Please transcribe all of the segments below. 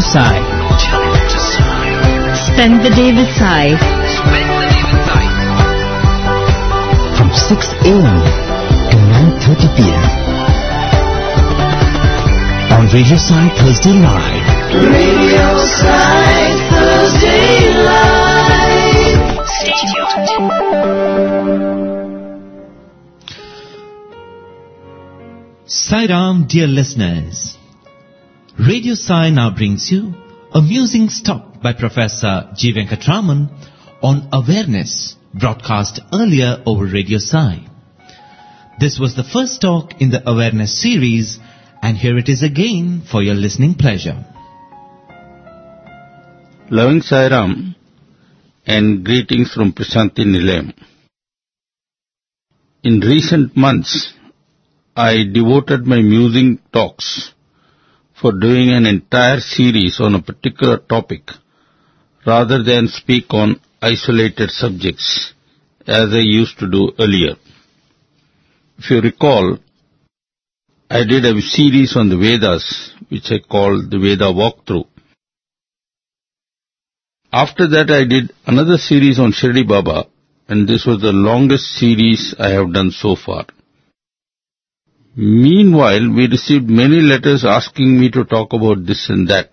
Sai. Spend the day with Sai. From 6 a.m. to 9:30 p.m. on Radio Sai Thursday Live. Radio Sai Thursday Live. Stay tuned. Sai Ram, dear listeners. Radio Sai now brings you a musing talk by Professor G. Venkatraman on awareness, broadcast earlier over Radio Sai. This was the first talk in the awareness series, and here it is again for your listening pleasure. Loving Sai Ram and greetings from Prasanthi Nilayam. In recent months, I devoted my musing talks for doing an entire series on a particular topic rather than speak on isolated subjects as I used to do earlier. If you recall, I did a series on the Vedas which I called the Veda Walkthrough. After that I did another series on Shirdi Baba, and this was the longest series I have done so far. Meanwhile, we received many letters asking me to talk about this and that.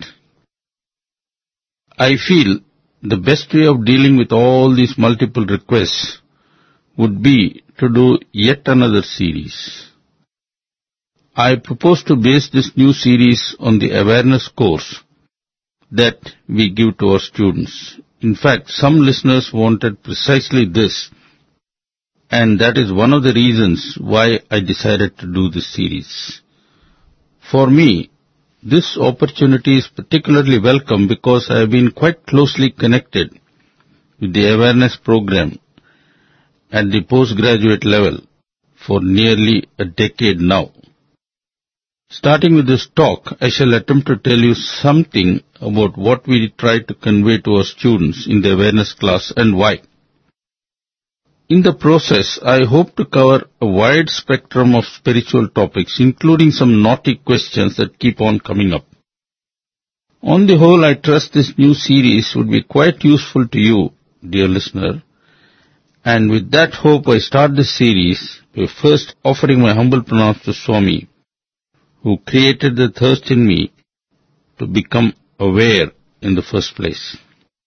I feel the best way of dealing with all these multiple requests would be to do yet another series. I propose to base this new series on the awareness course that we give to our students. In fact, some listeners wanted precisely this, and that is one of the reasons why I decided to do this series. For me, this opportunity is particularly welcome because I have been quite closely connected with the awareness program at the postgraduate level for nearly a decade now. Starting with this talk, I shall attempt to tell you something about what we try to convey to our students in the awareness class and why. In the process, I hope to cover a wide spectrum of spiritual topics, including some naughty questions that keep on coming up. On the whole, I trust this new series would be quite useful to you, dear listener. And with that hope, I start this series by first offering my humble pranams to Swami, who created the thirst in me to become aware in the first place.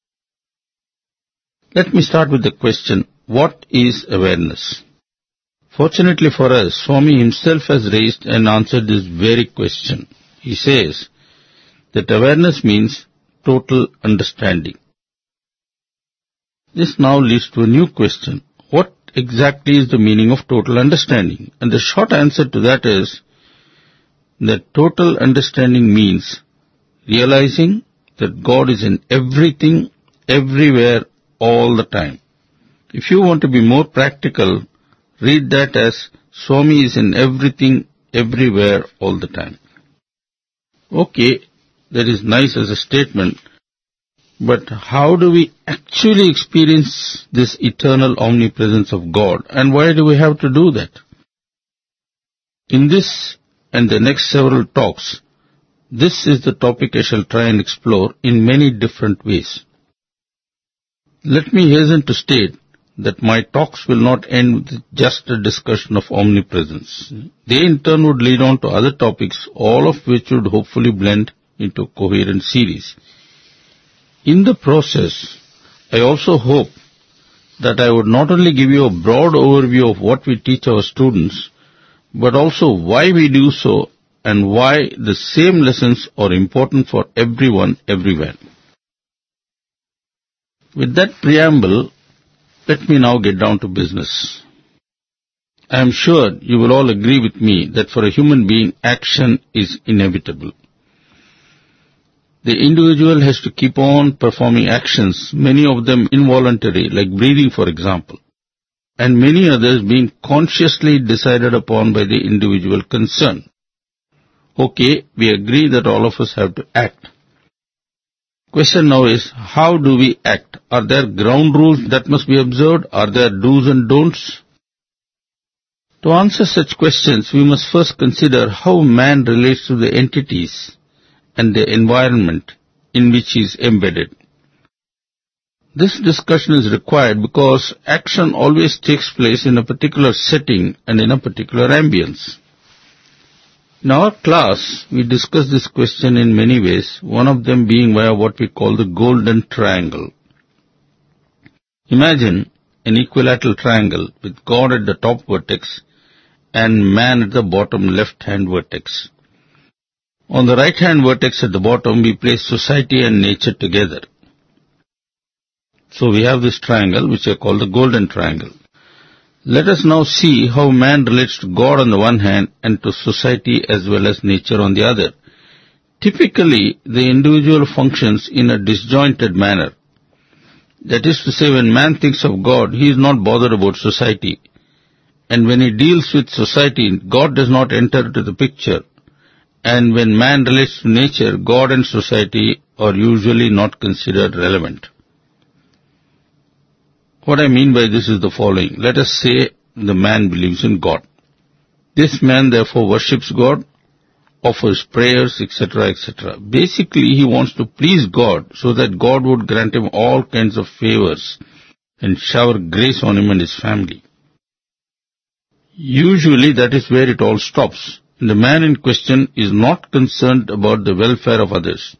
Let me start with the question, what is awareness? Fortunately for us, Swami himself has raised and answered this very question. He says that awareness means total understanding. This now leads to a new question. What exactly is the meaning of total understanding? And the short answer to that is that total understanding means realizing that God is in everything, everywhere, all the time. If you want to be more practical, read that as Swami is in everything, everywhere, all the time. Okay, that is nice as a statement, but how do we actually experience this eternal omnipresence of God, and why do we have to do that? In this and the next several talks, this is the topic I shall try and explore in many different ways. Let me hasten to state that my talks will not end with just a discussion of omnipresence. They in turn would lead on to other topics, all of which would hopefully blend into a coherent series. In the process, I also hope that I would not only give you a broad overview of what we teach our students, but also why we do so and why the same lessons are important for everyone, everywhere. With that preamble, let me now get down to business. I am sure you will all agree with me that for a human being, action is inevitable. The individual has to keep on performing actions, many of them involuntary, like breathing for example, and many others being consciously decided upon by the individual concerned. Okay, we agree that all of us have to act. Question now is, how do we act? Are there ground rules that must be observed? Are there do's and don'ts? To answer such questions, we must first consider how man relates to the entities and the environment in which he is embedded. This discussion is required because action always takes place in a particular setting and in a particular ambience. In our class, we discussed this question in many ways, one of them being via what we call the golden triangle. Imagine an equilateral triangle with God at the top vertex and man at the bottom left-hand vertex. On the right-hand vertex at the bottom, we place society and nature together. So we have this triangle, which I call the golden triangle. Let us now see how man relates to God on the one hand and to society as well as nature on the other. Typically, the individual functions in a disjointed manner. That is to say, when man thinks of God, he is not bothered about society. And when he deals with society, God does not enter into the picture. And when man relates to nature, God and society are usually not considered relevant. What I mean by this is the following. Let us say the man believes in God. This man therefore worships God, offers prayers, etc., etc. Basically, he wants to please God so that God would grant him all kinds of favors and shower grace on him and his family. Usually that is where it all stops. The man in question is not concerned about the welfare of others.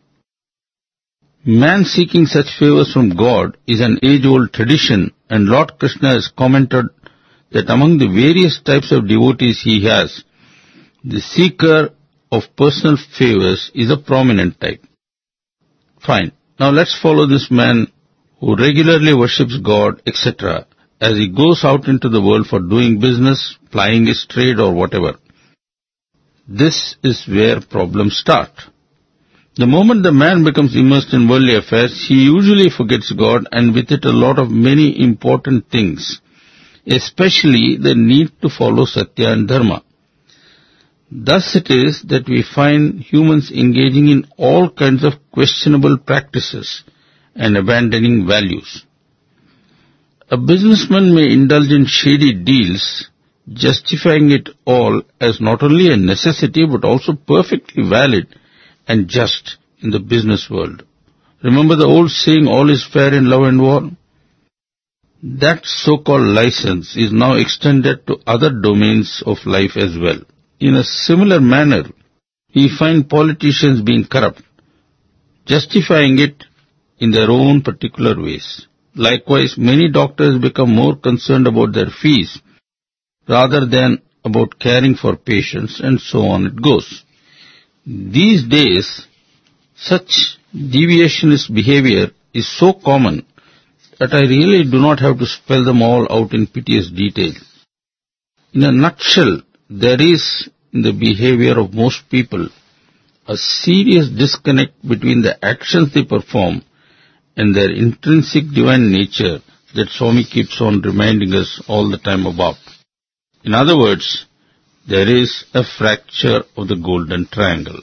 Man seeking such favors from God is an age-old tradition, and Lord Krishna has commented that among the various types of devotees he has, the seeker of personal favors is a prominent type. Fine. Now let's follow this man who regularly worships God, etc., as he goes out into the world for doing business, plying his trade or whatever. This is where problems start. The moment the man becomes immersed in worldly affairs, he usually forgets God and with it a lot of many important things, especially the need to follow Satya and Dharma. Thus it is that we find humans engaging in all kinds of questionable practices and abandoning values. A businessman may indulge in shady deals, justifying it all as not only a necessity but also perfectly valid and just in the business world. Remember the old saying, all is fair in love and war? That so-called license is now extended to other domains of life as well. In a similar manner, we find politicians being corrupt, justifying it in their own particular ways. Likewise, many doctors become more concerned about their fees rather than about caring for patients, and so on it goes. These days, such deviationist behavior is so common that I really do not have to spell them all out in piteous detail. In a nutshell, there is in the behavior of most people a serious disconnect between the actions they perform and their intrinsic divine nature that Swami keeps on reminding us all the time about. In other words, there is a fracture of the golden triangle.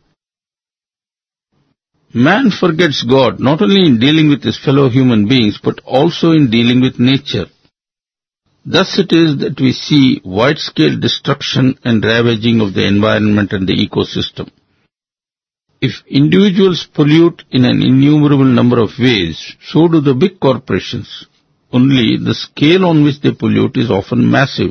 Man forgets God not only in dealing with his fellow human beings but also in dealing with nature. Thus it is that we see wide-scale destruction and ravaging of the environment and the ecosystem. If individuals pollute in an innumerable number of ways, so do the big corporations. Only the scale on which they pollute is often massive.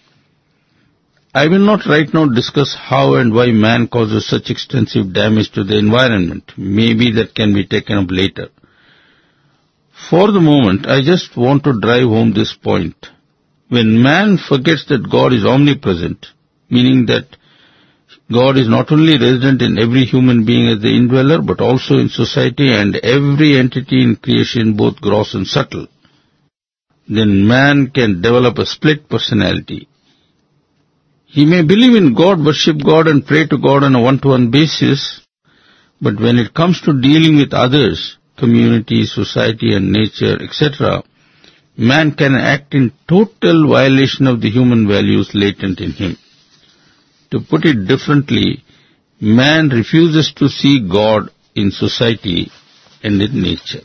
I will not right now discuss how and why man causes such extensive damage to the environment. Maybe that can be taken up later. For the moment, I just want to drive home this point. When man forgets that God is omnipresent, meaning that God is not only resident in every human being as the indweller, but also in society and every entity in creation, both gross and subtle, then man can develop a split personality. He may believe in God, worship God and pray to God on a one-to-one basis, but when it comes to dealing with others, community, society and nature, etc., man can act in total violation of the human values latent in him. To put it differently, man refuses to see God in society and in nature.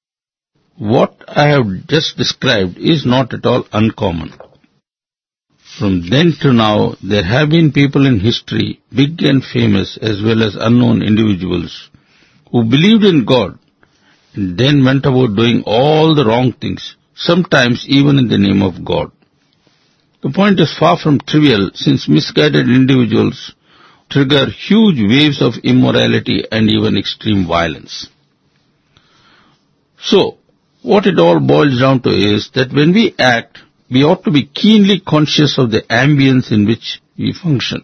What I have just described is not at all uncommon. From then to now, there have been people in history, big and famous as well as unknown individuals, who believed in God and then went about doing all the wrong things, sometimes even in the name of God. The point is far from trivial, since misguided individuals trigger huge waves of immorality and even extreme violence. So, what it all boils down to is that when we act, we ought to be keenly conscious of the ambience in which we function.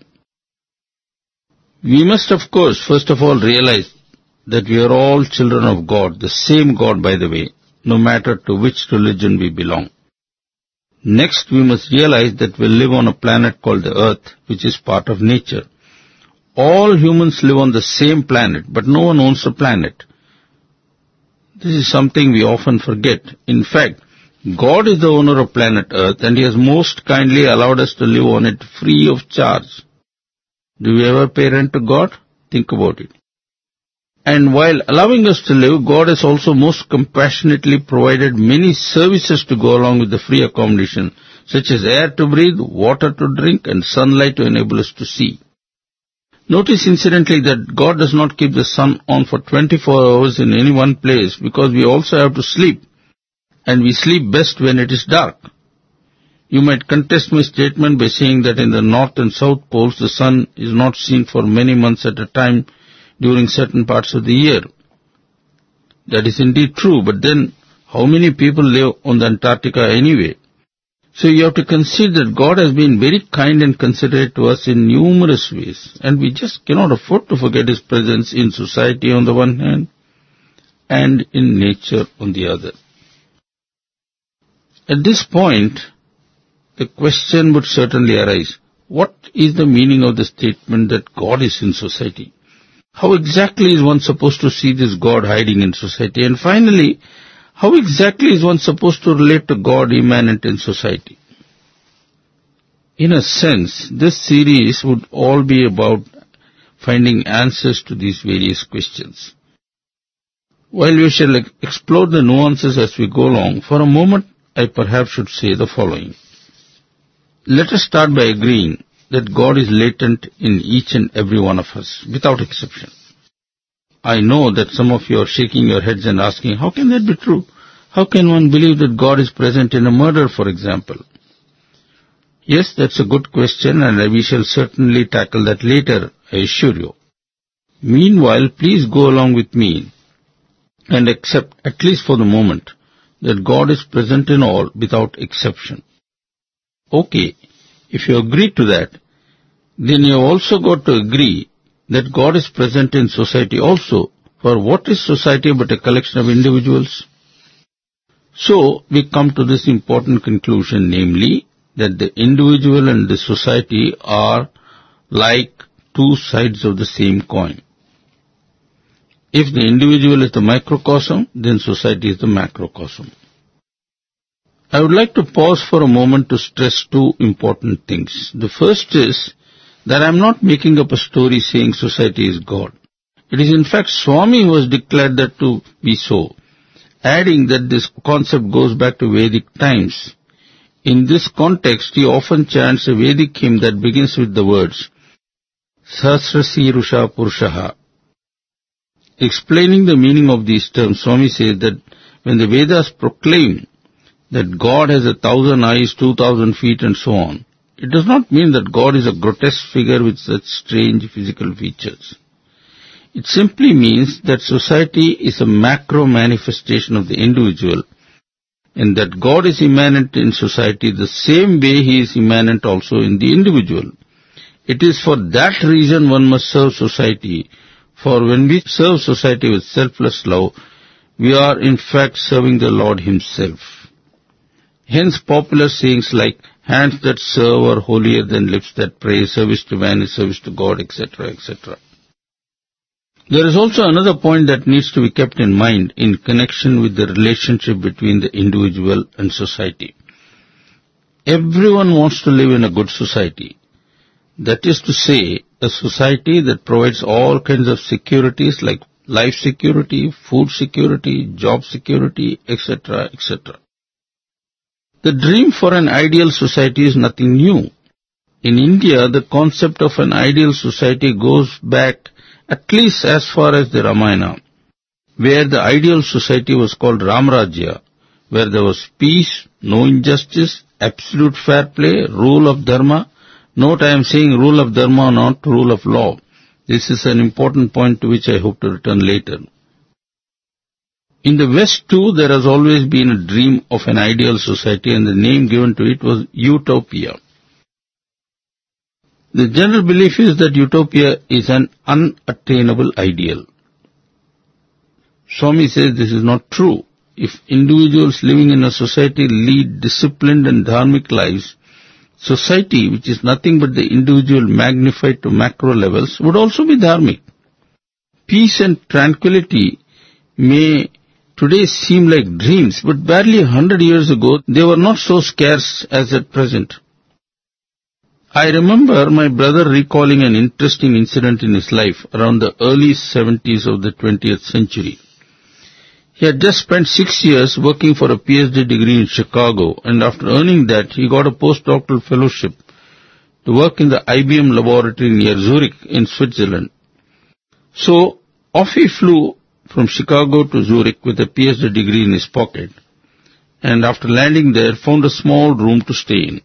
We must, of course, first of all realize that we are all children of God, the same God, by the way, no matter to which religion we belong. Next, we must realize that we live on a planet called the Earth, which is part of nature. All humans live on the same planet, but no one owns the planet. This is something we often forget. In fact, God is the owner of planet Earth, and He has most kindly allowed us to live on it free of charge. Do you ever pay rent to God? Think about it. And while allowing us to live, God has also most compassionately provided many services to go along with the free accommodation, such as air to breathe, water to drink, and sunlight to enable us to see. Notice incidentally that God does not keep the sun on for 24 hours in any one place, because we also have to sleep, and we sleep best when it is dark. You might contest my statement by saying that in the north and south poles the sun is not seen for many months at a time during certain parts of the year. That is indeed true, but then how many people live on the Antarctica anyway? So you have to consider that God has been very kind and considerate to us in numerous ways, and we just cannot afford to forget His presence in society on the one hand and in nature on the other. At this point, the question would certainly arise, what is the meaning of the statement that God is in society? How exactly is one supposed to see this God hiding in society? And finally, how exactly is one supposed to relate to God immanent in society? In a sense, this series would all be about finding answers to these various questions. While we shall explore the nuances as we go along, for a moment I perhaps should say the following. Let us start by agreeing that God is latent in each and every one of us, without exception. I know that some of you are shaking your heads and asking, how can that be true? How can one believe that God is present in a murder, for example? Yes, that's a good question, and we shall certainly tackle that later, I assure you. Meanwhile, please go along with me and accept, at least for the moment, that God is present in all without exception. Okay, if you agree to that, then you have also got to agree that God is present in society also, for what is society but a collection of individuals? So, we come to this important conclusion, namely, that the individual and the society are like two sides of the same coin. If the individual is the microcosm, then society is the macrocosm. I would like to pause for a moment to stress two important things. The first is that I am not making up a story saying society is God. It is in fact Swami who has declared that to be so, adding that this concept goes back to Vedic times. In this context, he often chants a Vedic hymn that begins with the words, Sahasrasirusha Purushaha. Explaining the meaning of these terms, Swami says that when the Vedas proclaim that God has 1,000 eyes, 2,000 feet and so on, it does not mean that God is a grotesque figure with such strange physical features. It simply means that society is a macro manifestation of the individual, and that God is immanent in society the same way He is immanent also in the individual. It is for that reason one must serve society, for when we serve society with selfless love, we are in fact serving the Lord Himself. Hence popular sayings like, hands that serve are holier than lips that pray, service to man is service to God, etc., etc. There is also another point that needs to be kept in mind in connection with the relationship between the individual and society. Everyone wants to live in a good society. That is to say, a society that provides all kinds of securities like life security, food security, job security, etc., etc. The dream for an ideal society is nothing new. In India, the concept of an ideal society goes back at least as far as the Ramayana, where the ideal society was called Ramrajya, where there was peace, no injustice, absolute fair play, rule of dharma. Note, I am saying rule of dharma, not rule of law. This is an important point to which I hope to return later. In the West too, there has always been a dream of an ideal society, and the name given to it was utopia. The general belief is that utopia is an unattainable ideal. Swami says this is not true. If individuals living in a society lead disciplined and dharmic lives, society, which is nothing but the individual magnified to macro levels, would also be dharmic. Peace and tranquility may today seem like dreams, but barely 100 years ago they were not so scarce as at present. I remember my brother recalling an interesting incident in his life around the early 70s of the 20th century. He had just spent 6 years working for a PhD degree in Chicago, and after earning that, he got a postdoctoral fellowship to work in the IBM laboratory near Zurich in Switzerland. So, off he flew from Chicago to Zurich with a PhD degree in his pocket, and after landing there, found a small room to stay in.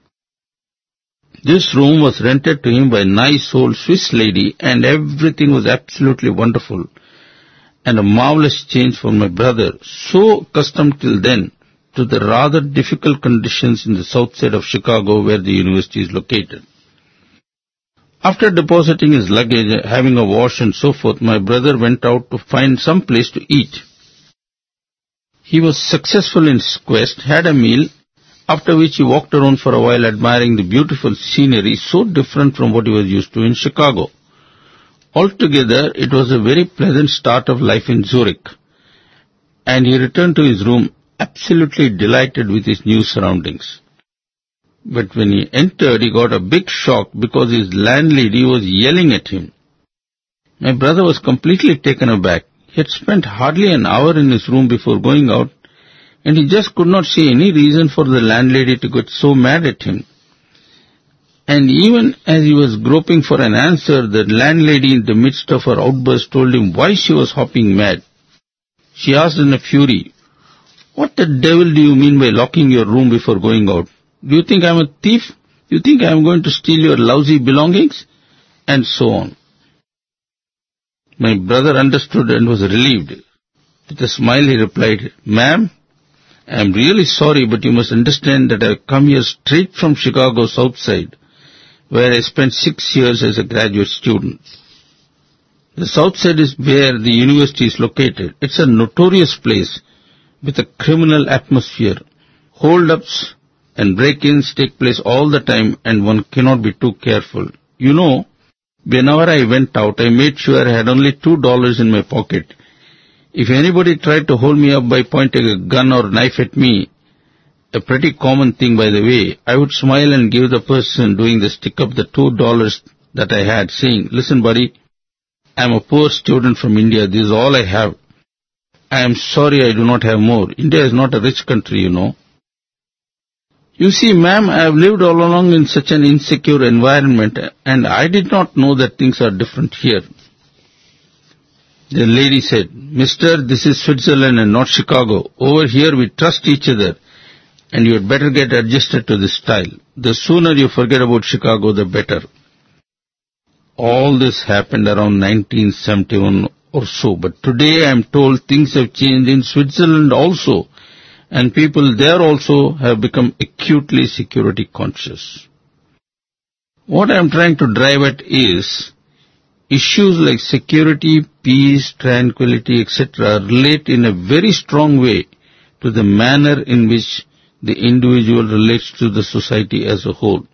This room was rented to him by a nice old Swiss lady, and everything was absolutely wonderful, and a marvelous change for my brother, so accustomed till then to the rather difficult conditions in the south side of Chicago where the university is located. After depositing his luggage, having a wash and so forth, my brother went out to find some place to eat. He was successful in his quest, had a meal, after which he walked around for a while admiring the beautiful scenery so different from what he was used to in Chicago. Altogether, it was a very pleasant start of life in Zurich, and he returned to his room absolutely delighted with his new surroundings. But when he entered, he got a big shock because his landlady was yelling at him. My brother was completely taken aback. He had spent hardly an hour in his room before going out, and he just could not see any reason for the landlady to get so mad at him. And even as he was groping for an answer, the landlady in the midst of her outburst told him why she was hopping mad. She asked in a fury, "What the devil do you mean by locking your room before going out? Do you think I am a thief? Do you think I am going to steal your lousy belongings?" And so on. My brother understood and was relieved. With a smile he replied, "Ma'am, I am really sorry, but you must understand that I have come here straight from Chicago South Side, where I spent 6 years as a graduate student. The South Side is where the university is located. It's a notorious place with a criminal atmosphere. Hold-ups and break-ins take place all the time, and one cannot be too careful. You know, whenever I went out, I made sure I had only $2 in my pocket. If anybody tried to hold me up by pointing a gun or knife at me, a pretty common thing by the way, I would smile and give the person doing the stick up the $2 that I had, saying, 'Listen, buddy, I am a poor student from India. This is all I have. I am sorry I do not have more. India is not a rich country, you know.' You see, ma'am, I have lived all along in such an insecure environment, and I did not know that things are different here." The lady said, "Mister, this is Switzerland and not Chicago. Over here we trust each other, and you had better get adjusted to this style. The sooner you forget about Chicago, the better." All this happened around 1971 or so, but today I am told things have changed in Switzerland also, and people there also have become acutely security conscious. What I am trying to drive at is, issues like security, peace, tranquility, etc. relate in a very strong way to the manner in which the individual relates to the society as a whole.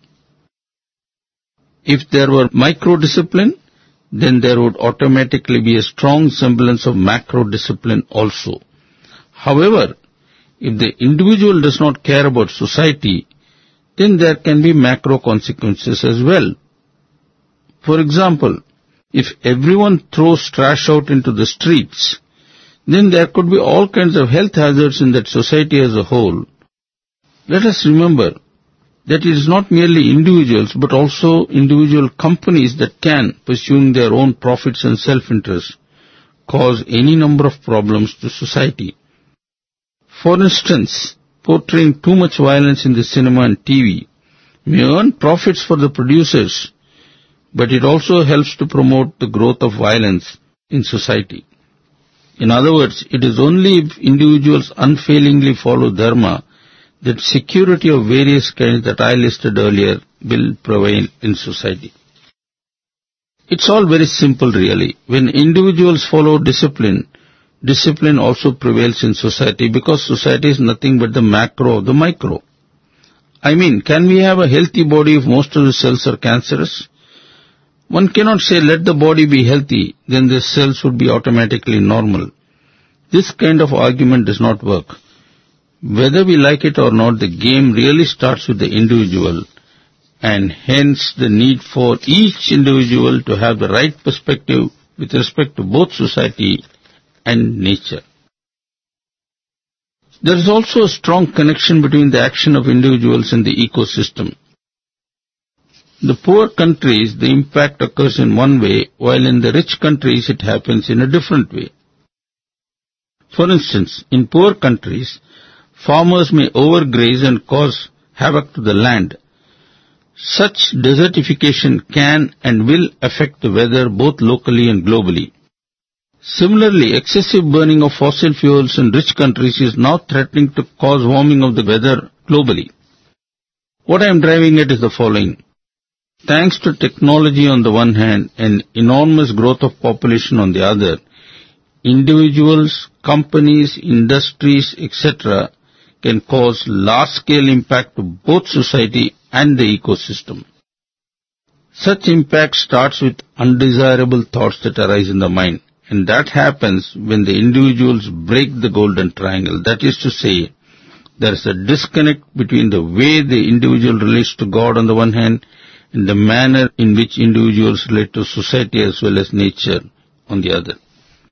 If there were micro-discipline, then there would automatically be a strong semblance of macro-discipline also. However, if the individual does not care about society, then there can be macro consequences as well. For example, if everyone throws trash out into the streets, then there could be all kinds of health hazards in that society as a whole. Let us remember that it is not merely individuals but also individual companies that can, pursuing their own profits and self-interest, cause any number of problems to society. For instance, portraying too much violence in the cinema and TV may earn profits for the producers, but it also helps to promote the growth of violence in society. In other words, it is only if individuals unfailingly follow dharma that security of various kinds that I listed earlier will prevail in society. It's all very simple really. When individuals follow discipline, discipline also prevails in society because society is nothing but the macro of the micro. I mean, can we have a healthy body if most of the cells are cancerous? One cannot say let the body be healthy, then the cells would be automatically normal. This kind of argument does not work. Whether we like it or not, the game really starts with the individual, and hence the need for each individual to have the right perspective with respect to both society and nature. There is also a strong connection between the action of individuals and the ecosystem. In the poor countries, the impact occurs in one way, while in the rich countries it happens in a different way. For instance, in poor countries, farmers may overgraze and cause havoc to the land. Such desertification can and will affect the weather both locally and globally. Similarly, excessive burning of fossil fuels in rich countries is now threatening to cause warming of the weather globally. What I am driving at is the following. Thanks to technology on the one hand and enormous growth of population on the other, individuals, companies, industries, etc. can cause large-scale impact to both society and the ecosystem. Such impact starts with undesirable thoughts that arise in the mind, and that happens when the individuals break the golden triangle. That is to say, there is a disconnect between the way the individual relates to God on the one hand and the manner in which individuals relate to society as well as nature on the other.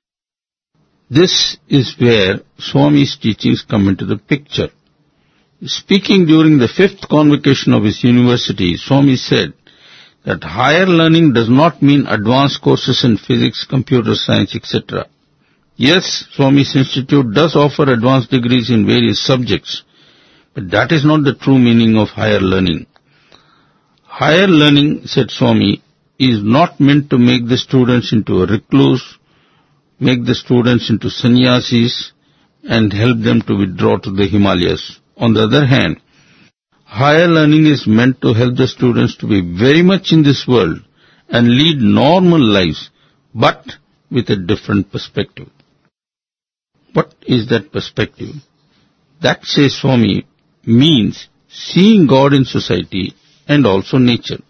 This is where Swami's teachings come into the picture. Speaking during the 5th convocation of his university, Swami said that higher learning does not mean advanced courses in physics, computer science, etc. Yes, Swami's institute does offer advanced degrees in various subjects, but that is not the true meaning of higher learning. Higher learning, said Swami, is not meant to make the students into a recluse, make the students into sannyasis, and help them to withdraw to the Himalayas. On the other hand, higher learning is meant to help the students to be very much in this world and lead normal lives, but with a different perspective. What is that perspective? That, says Swami, means seeing God in society and also nature.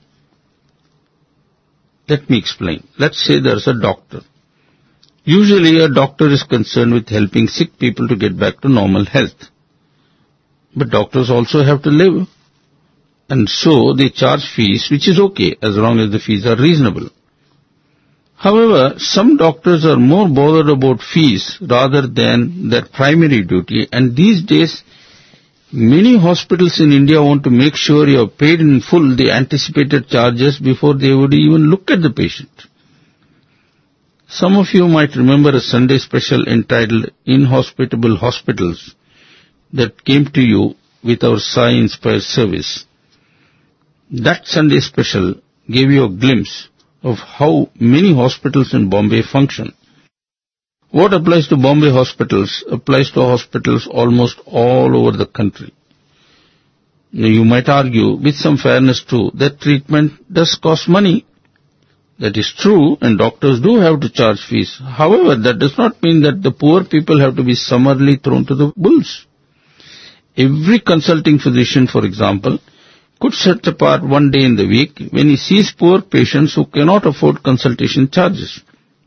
Let me explain. Let's say there is a doctor. Usually a doctor is concerned with helping sick people to get back to normal health. But doctors also have to live. And so they charge fees, which is okay as long as the fees are reasonable. However, some doctors are more bothered about fees rather than their primary duty, and these days many hospitals in India want to make sure you have paid in full the anticipated charges before they would even look at the patient. Some of you might remember a Sunday special entitled Inhospitable Hospitals that came to you with our Sai Inspire service. That Sunday special gave you a glimpse of how many hospitals in Bombay function. What applies to Bombay hospitals applies to hospitals almost all over the country. Now, you might argue, with some fairness too, that treatment does cost money. That is true, and doctors do have to charge fees. However, that does not mean that the poor people have to be summarily thrown to the wolves. Every consulting physician, for example, could set apart one day in the week when he sees poor patients who cannot afford consultation charges.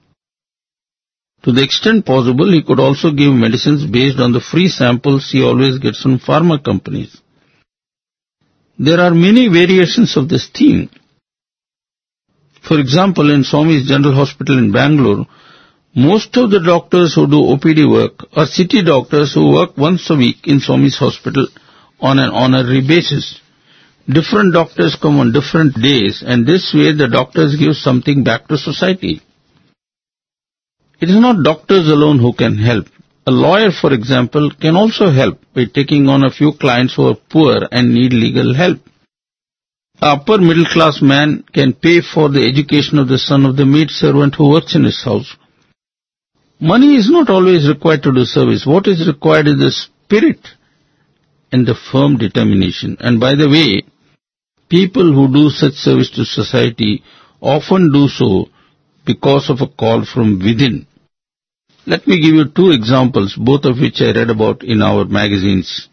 To the extent possible, he could also give medicines based on the free samples he always gets from pharma companies. There are many variations of this theme. For example, in Swami's General Hospital in Bangalore, most of the doctors who do OPD work are city doctors who work once a week in Swami's hospital on an honorary basis. Different doctors come on different days, and this way the doctors give something back to society. It is not doctors alone who can help. A lawyer, for example, can also help by taking on a few clients who are poor and need legal help. A upper middle class man can pay for the education of the son of the maid servant who works in his house. Money is not always required to do service. What is required is the spirit and the firm determination. And by the way, people who do such service to society often do so because of a call from within. Let me give you two examples, both of which I read about in our magazines.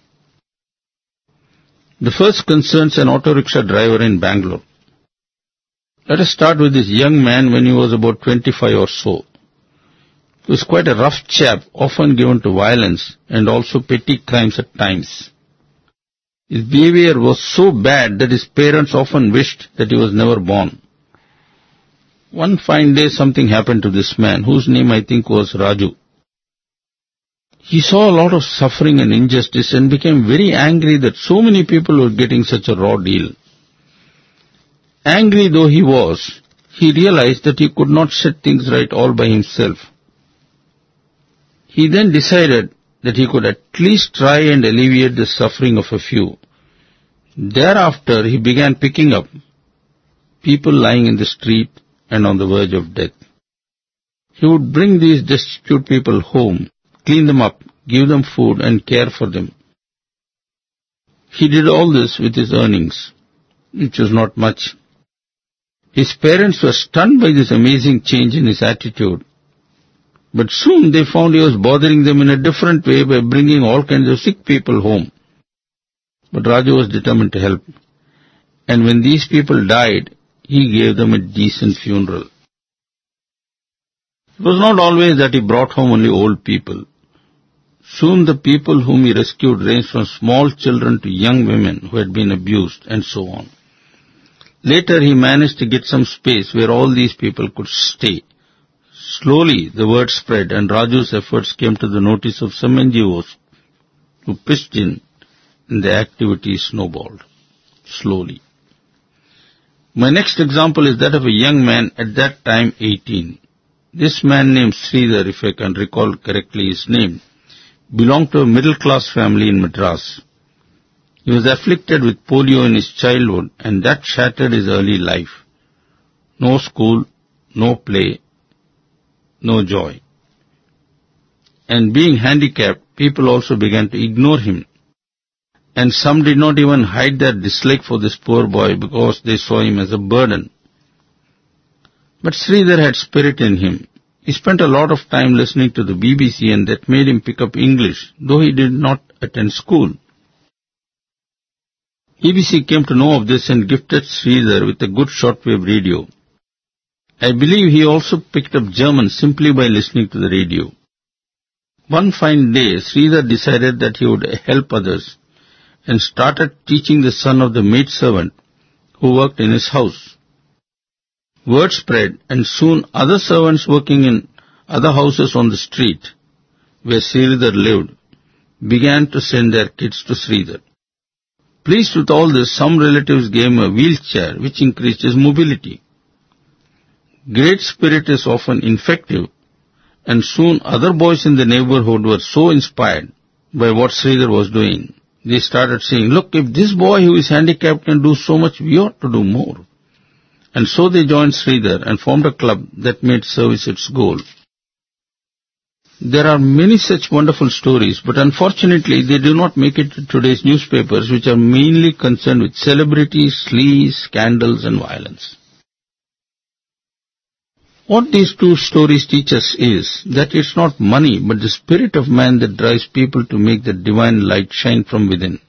The first concerns an auto rickshaw driver in Bangalore. Let us start with this young man when he was about 25 or so. He was quite a rough chap, often given to violence and also petty crimes at times. His behavior was so bad that his parents often wished that he was never born. One fine day something happened to this man, whose name I think was Raju. He saw a lot of suffering and injustice and became very angry that so many people were getting such a raw deal. Angry though he was, he realized that he could not set things right all by himself. He then decided that he could at least try and alleviate the suffering of a few. Thereafter he began picking up people lying in the street and on the verge of death. He would bring these destitute people home, clean them up, give them food and care for them. He did all this with his earnings, which was not much. His parents were stunned by this amazing change in his attitude, but soon they found he was bothering them in a different way by bringing all kinds of sick people home. But Raju was determined to help, and when these people died, he gave them a decent funeral. It was not always that he brought home only old people. Soon the people whom he rescued ranged from small children to young women who had been abused and so on. Later he managed to get some space where all these people could stay. Slowly the word spread and Raju's efforts came to the notice of some NGOs who pitched in and the activity snowballed. Slowly. My next example is that of a young man at that time 18. This man named Sridhar, if I can recall correctly his name, belonged to a middle-class family in Madras. He was afflicted with polio in his childhood and that shattered his early life. No school, no play, no joy. And being handicapped, people also began to ignore him. And some did not even hide their dislike for this poor boy because they saw him as a burden. But Sridhar had spirit in him. He spent a lot of time listening to the BBC and that made him pick up English, though he did not attend school. BBC came to know of this and gifted Sridhar with a good shortwave radio. I believe he also picked up German simply by listening to the radio. One fine day, Sridhar decided that he would help others and started teaching the son of the maidservant who worked in his house. Word spread and soon other servants working in other houses on the street where Sridhar lived began to send their kids to Sridhar. Pleased with all this, some relatives gave him a wheelchair which increased his mobility. Great spirit is often infective and soon other boys in the neighborhood were so inspired by what Sridhar was doing. They started saying, look, if this boy who is handicapped can do so much, we ought to do more. And so they joined Sridhar and formed a club that made service its goal. There are many such wonderful stories, but unfortunately they do not make it to today's newspapers, which are mainly concerned with celebrities, sleaze, scandals and violence. What these two stories teach us is that it's not money but the spirit of man that drives people to make the divine light shine from within.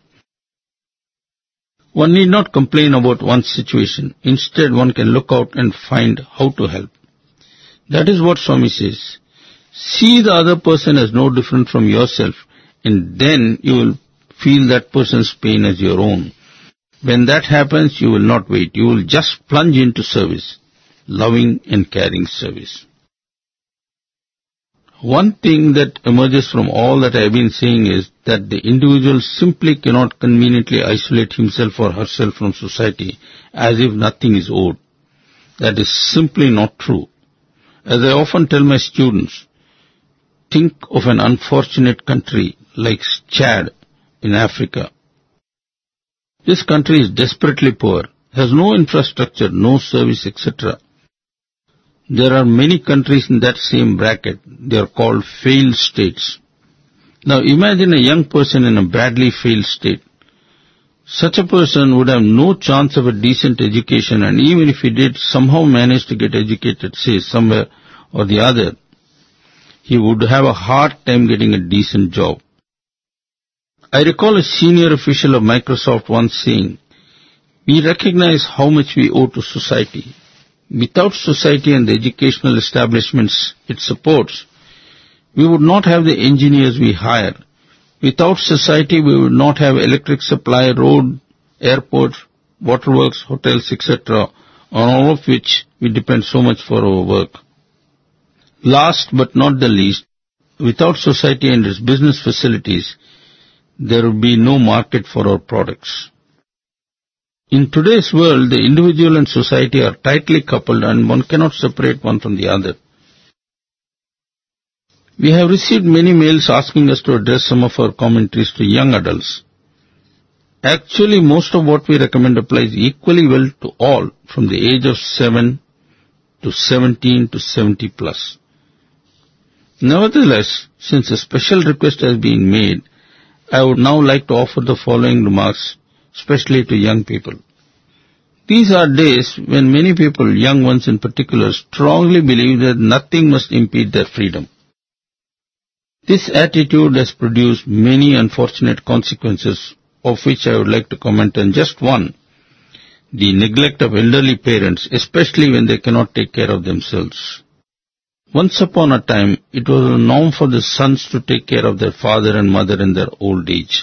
One need not complain about one's situation. Instead, one can look out and find how to help. That is what Swami says. See the other person as no different from yourself, and then you will feel that person's pain as your own. When that happens, you will not wait. You will just plunge into service, loving and caring service. One thing that emerges from all that I have been saying is that the individual simply cannot conveniently isolate himself or herself from society as if nothing is owed. That is simply not true. As I often tell my students, think of an unfortunate country like Chad in Africa. This country is desperately poor, has no infrastructure, no service, etc. There are many countries in that same bracket. They are called failed states. Now imagine a young person in a badly failed state. Such a person would have no chance of a decent education, and even if he did somehow manage to get educated, say somewhere or the other, he would have a hard time getting a decent job. I recall a senior official of Microsoft once saying, "We recognize how much we owe to society. Without society and the educational establishments it supports, we would not have the engineers we hire. Without society, we would not have electric supply, road, airports, waterworks, hotels, etc., on all of which we depend so much for our work. Last but not the least, without society and its business facilities, there would be no market for our products." In today's world, the individual and society are tightly coupled and one cannot separate one from the other. We have received many mails asking us to address some of our commentaries to young adults. Actually, most of what we recommend applies equally well to all from the age of 7 to 17 to 70 plus. Nevertheless, since a special request has been made, I would now like to offer the following remarks, especially to young people. These are days when many people, young ones in particular, strongly believe that nothing must impede their freedom. This attitude has produced many unfortunate consequences, of which I would like to comment on just one: the neglect of elderly parents, especially when they cannot take care of themselves. Once upon a time, it was a norm for the sons to take care of their father and mother in their old age.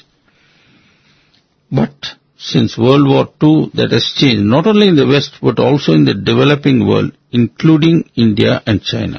But since World War II, that has changed, not only in the West, but also in the developing world, including India and China.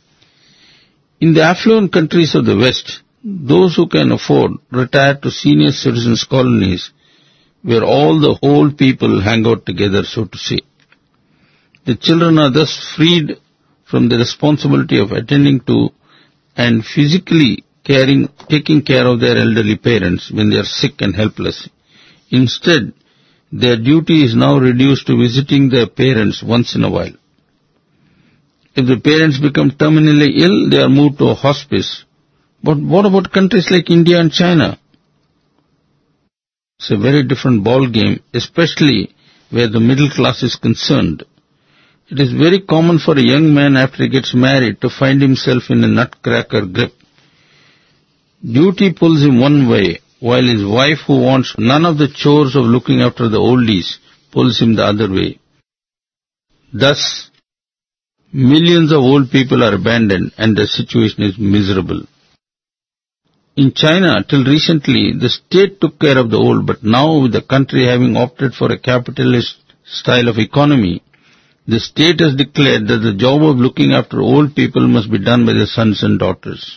In the affluent countries of the West, those who can afford retire to senior citizens' colonies, where all the old people hang out together, so to say. The children are thus freed from the responsibility of attending to and physically taking care of their elderly parents when they are sick and helpless. Instead, their duty is now reduced to visiting their parents once in a while. If the parents become terminally ill, they are moved to a hospice. But what about countries like India and China? It's a very different ball game, especially where the middle class is concerned. It is very common for a young man after he gets married to find himself in a nutcracker grip. Duty pulls him one way, while his wife, who wants none of the chores of looking after the oldies, pulls him the other way. Thus, millions of old people are abandoned and the situation is miserable. In China, till recently, the state took care of the old, but now with the country having opted for a capitalist style of economy, the state has declared that the job of looking after old people must be done by the sons and daughters.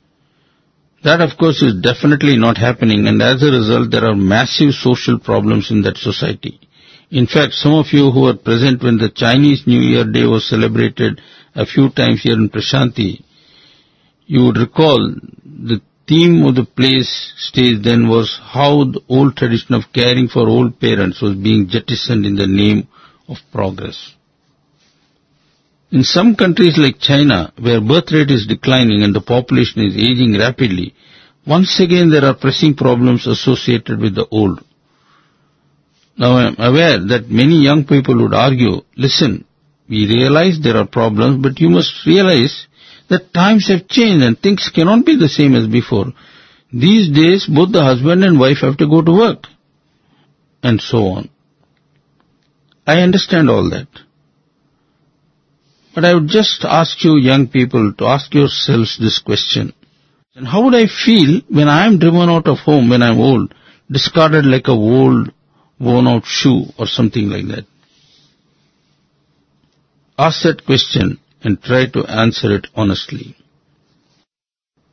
That, of course, is definitely not happening, and as a result, there are massive social problems in that society. In fact, some of you who were present when the Chinese New Year Day was celebrated a few times here in Prashanti, you would recall the theme of the play's stage then was how the old tradition of caring for old parents was being jettisoned in the name of progress. In some countries like China, where birth rate is declining and the population is aging rapidly, once again there are pressing problems associated with the old. Now I am aware that many young people would argue, listen, we realize there are problems, but you must realize that times have changed and things cannot be the same as before. These days, both the husband and wife have to go to work, and so on. I understand all that. But I would just ask you young people to ask yourselves this question. And how would I feel when I am driven out of home when I am old, discarded like a old, worn-out shoe or something like that? Ask that question and try to answer it honestly.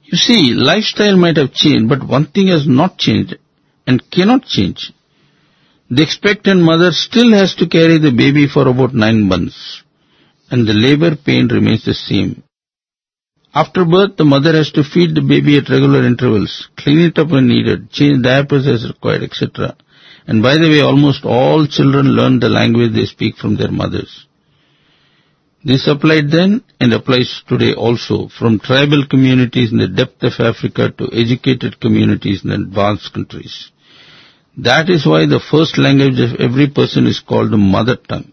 You see, lifestyle might have changed, but one thing has not changed and cannot change. The expectant mother still has to carry the baby for about 9 months, and the labor pain remains the same. After birth, the mother has to feed the baby at regular intervals, clean it up when needed, change diapers as required, etc. And by the way, almost all children learn the language they speak from their mothers. This applied then and applies today also, from tribal communities in the depth of Africa to educated communities in advanced countries. That is why the first language of every person is called the mother tongue.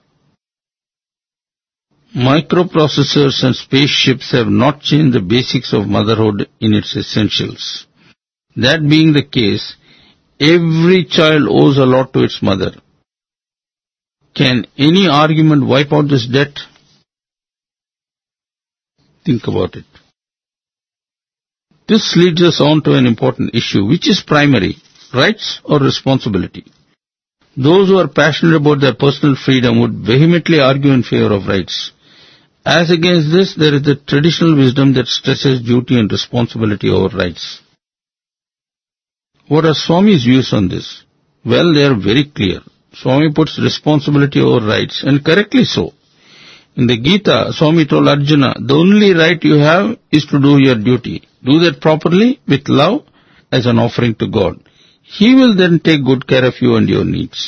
Microprocessors and spaceships have not changed the basics of motherhood in its essentials. That being the case, every child owes a lot to its mother. Can any argument wipe out this debt? Think about it. This leads us on to an important issue. Which is primary, rights or responsibility? Those who are passionate about their personal freedom would vehemently argue in favor of rights. As against this, there is the traditional wisdom that stresses duty and responsibility over rights. What are Swami's views on this? Well, they are very clear. Swami puts responsibility over rights, and correctly so. In the Gita, Swami told Arjuna, the only right you have is to do your duty. Do that properly, with love, as an offering to God. He will then take good care of you and your needs.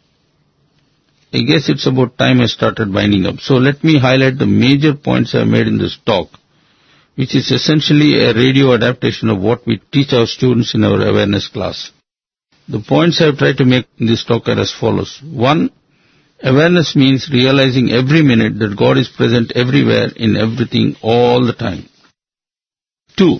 I guess it's about time I started winding up. So let me highlight the major points I made in this talk, which is essentially a radio adaptation of what we teach our students in our awareness class. The points I have tried to make in this talk are as follows. 1. Awareness means realizing every minute that God is present everywhere in everything all the time. 2.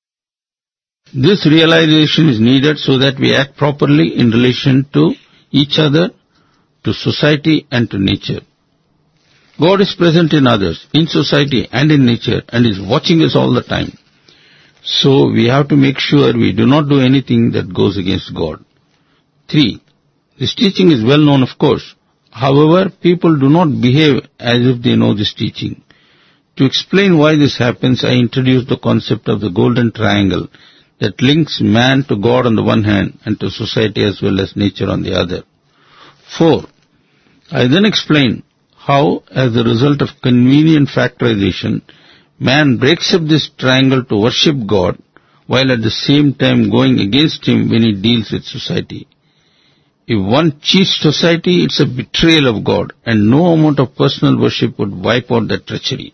This realization is needed so that we act properly in relation to each other, to society and to nature. God is present in others, in society and in nature, and is watching us all the time. So we have to make sure we do not do anything that goes against God. 3. This teaching is well known, of course. However, people do not behave as if they know this teaching. To explain why this happens, I introduced the concept of the golden triangle that links man to God on the one hand and to society as well as nature on the other. 4. I then explain how, as a result of convenient factorization, man breaks up this triangle to worship God, while at the same time going against Him when he deals with society. If one cheats society, it's a betrayal of God, and no amount of personal worship would wipe out that treachery.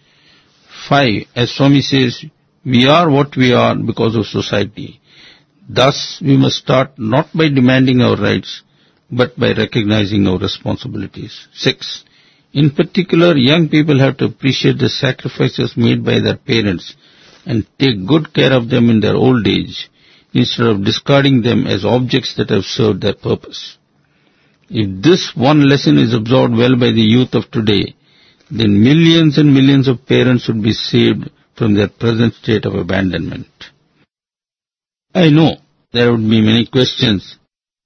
5. As Swami says, we are what we are because of society. Thus, we must start not by demanding our rights, but by recognizing our responsibilities. 6. In particular, young people have to appreciate the sacrifices made by their parents and take good care of them in their old age, instead of discarding them as objects that have served their purpose. If this one lesson is absorbed well by the youth of today, then millions and millions of parents would be saved from their present state of abandonment. I know there would be many questions,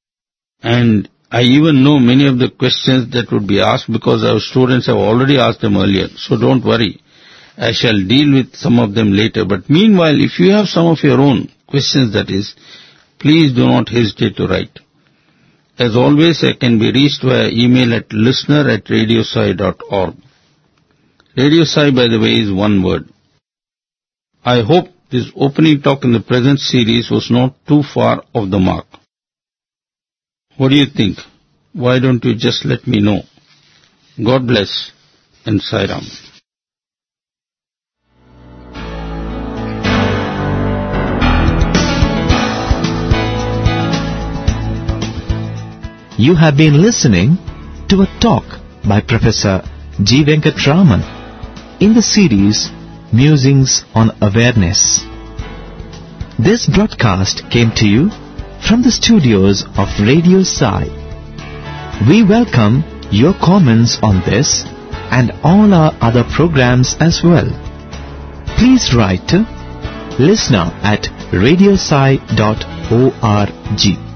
and I even know many of the questions that would be asked because our students have already asked them earlier, so don't worry. I shall deal with some of them later, but meanwhile, if you have some of your own questions, that is, please do not hesitate to write. As always, I can be reached via email at listener@radiosai.org. Radio Sai, by the way, is one word. I hope this opening talk in the present series was not too far off the mark. What do you think? Why don't you just let me know? God bless and Sai Ram. You have been listening to a talk by Professor G. Venkatraman in the series Musings on Awareness. This broadcast came to you from the studios of Radio Sai. We welcome your comments on this and all our other programs as well. Please write to listener@radiosai.org.